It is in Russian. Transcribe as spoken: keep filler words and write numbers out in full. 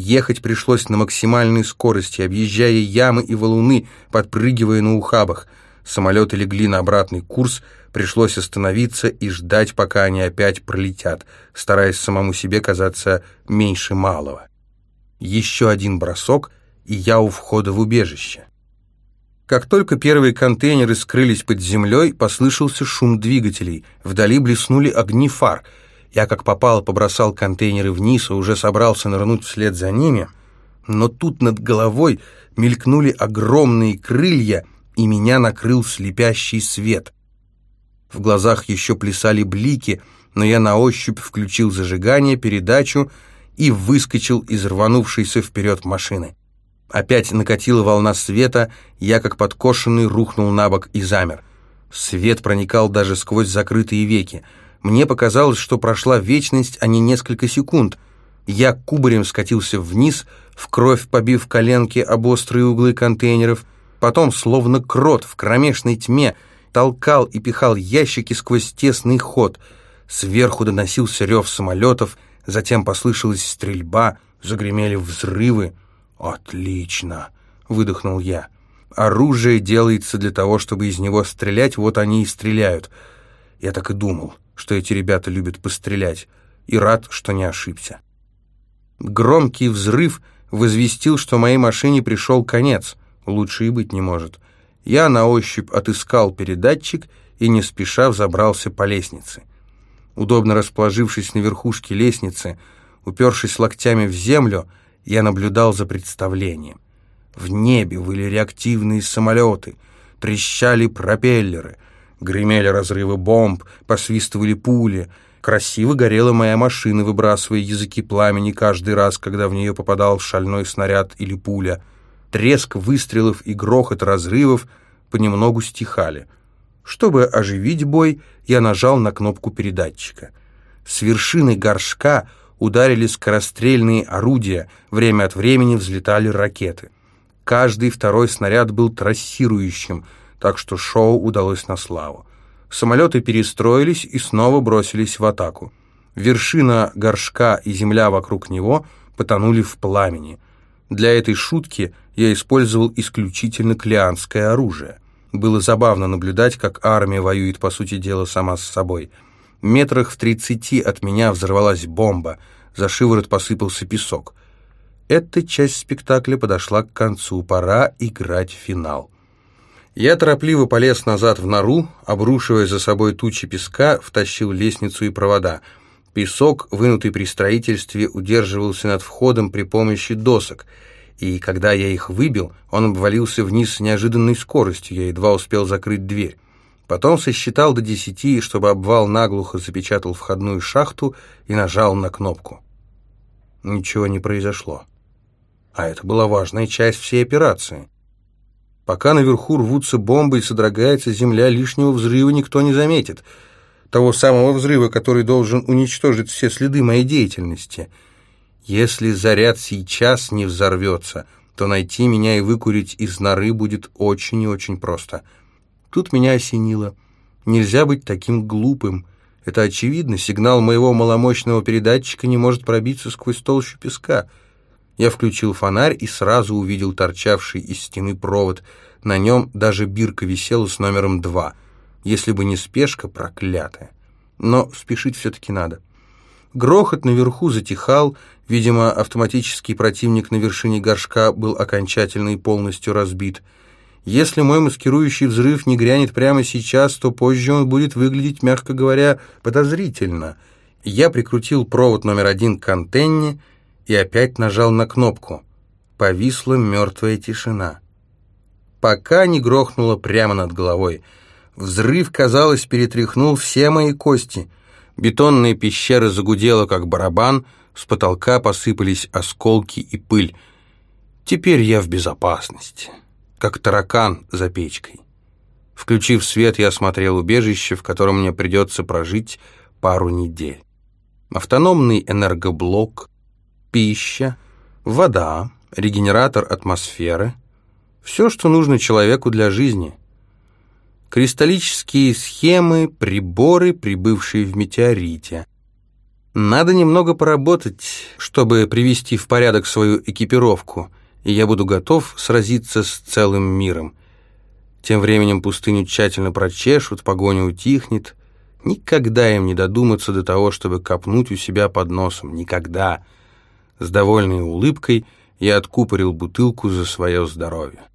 Ехать пришлось на максимальной скорости, объезжая ямы и валуны, подпрыгивая на ухабах. Самолеты легли на обратный курс, пришлось остановиться и ждать, пока они опять пролетят, стараясь самому себе казаться меньше малого. Еще один бросок, и я у входа в убежище. Как только первые контейнеры скрылись под землей, послышался шум двигателей. Вдали блеснули огни фар. Я как попало побросал контейнеры вниз и уже собрался нырнуть вслед за ними, но тут над головой мелькнули огромные крылья, и меня накрыл слепящий свет. В глазах еще плясали блики, но я на ощупь включил зажигание, передачу и выскочил из рванувшейся вперед машины. Опять накатила волна света, я как подкошенный рухнул на бок и замер. Свет проникал даже сквозь закрытые веки. Мне показалось, что прошла вечность, а не несколько секунд. Я кубарем скатился вниз, в кровь побив коленки об острые углы контейнеров, потом, словно крот в кромешной тьме, толкал и пихал ящики сквозь тесный ход. Сверху доносился рев самолетов, затем послышалась стрельба, загремели взрывы. «Отлично!» — выдохнул я. «Оружие делается для того, чтобы из него стрелять, вот они и стреляют». Я так и думал, что эти ребята любят пострелять, и рад, что не ошибся. Громкий взрыв возвестил, что моей машине пришел конец. Лучше и быть не может. Я на ощупь отыскал передатчик и не спеша взобрался по лестнице. Удобно расположившись на верхушке лестницы, упершись локтями в землю, я наблюдал за представлением. В небе выли реактивные самолеты, трещали пропеллеры, гремели разрывы бомб, посвистывали пули. Красиво горела моя машина, выбрасывая языки пламени каждый раз, когда в нее попадал шальной снаряд или пуля. Треск выстрелов и грохот разрывов понемногу стихали. Чтобы оживить бой, я нажал на кнопку передатчика. С вершины горшка ударили скорострельные орудия, время от времени взлетали ракеты. Каждый второй снаряд был трассирующим, так что шоу удалось на славу. Самолеты перестроились и снова бросились в атаку. Вершина горшка и земля вокруг него потонули в пламени. Для этой шутки я использовал исключительно клеанское оружие. Было забавно наблюдать, как армия воюет, по сути дела, сама с собой. Метрах в тридцати от меня взорвалась бомба, за шиворот посыпался песок. Эта часть спектакля подошла к концу, пора играть в финал. Я торопливо полез назад в нору, обрушивая за собой тучи песка, втащил лестницу и провода. Песок, вынутый при строительстве, удерживался над входом при помощи досок, и когда я их выбил, он обвалился вниз с неожиданной скоростью, я едва успел закрыть дверь. Потом сосчитал до десяти, чтобы обвал наглухо запечатал входную шахту, и нажал на кнопку. Ничего не произошло. А это была важная часть всей операции. Пока наверху рвутся бомбы и содрогается земля, лишнего взрыва никто не заметит. Того самого взрыва, который должен уничтожить все следы моей деятельности. Если заряд сейчас не взорвется, то найти меня и выкурить из норы будет очень и очень просто. Тут меня осенило. Нельзя быть таким глупым. Это очевидно, сигнал моего маломощного передатчика не может пробиться сквозь толщу песка. Я включил фонарь и сразу увидел торчавший из стены провод. На нем даже бирка висела с номером два. Если бы не спешка проклятая. Но спешить все-таки надо. Грохот наверху затихал. Видимо, автоматический противник на вершине горшка был окончательно и полностью разбит. Если мой маскирующий взрыв не грянет прямо сейчас, то позже он будет выглядеть, мягко говоря, подозрительно. Я прикрутил провод номер один к антенне и опять нажал на кнопку. Повисла мертвая тишина. Пока не грохнуло прямо над головой. Взрыв, казалось, перетряхнул все мои кости. Бетонная пещера загудела, как барабан, с потолка посыпались осколки и пыль. Теперь я в безопасности, как таракан за печкой. Включив свет, я осмотрел убежище, в котором мне придется прожить пару недель. Автономный энергоблок, пища, вода, регенератор атмосферы. Все, что нужно человеку для жизни. Кристаллические схемы, приборы, прибывшие в метеорите. Надо немного поработать, чтобы привести в порядок свою экипировку, и я буду готов сразиться с целым миром. Тем временем пустыню тщательно прочешут, погоня утихнет. Никогда им не додуматься до того, чтобы копнуть у себя под носом. Никогда. С довольной улыбкой я откупорил бутылку за свое здоровье.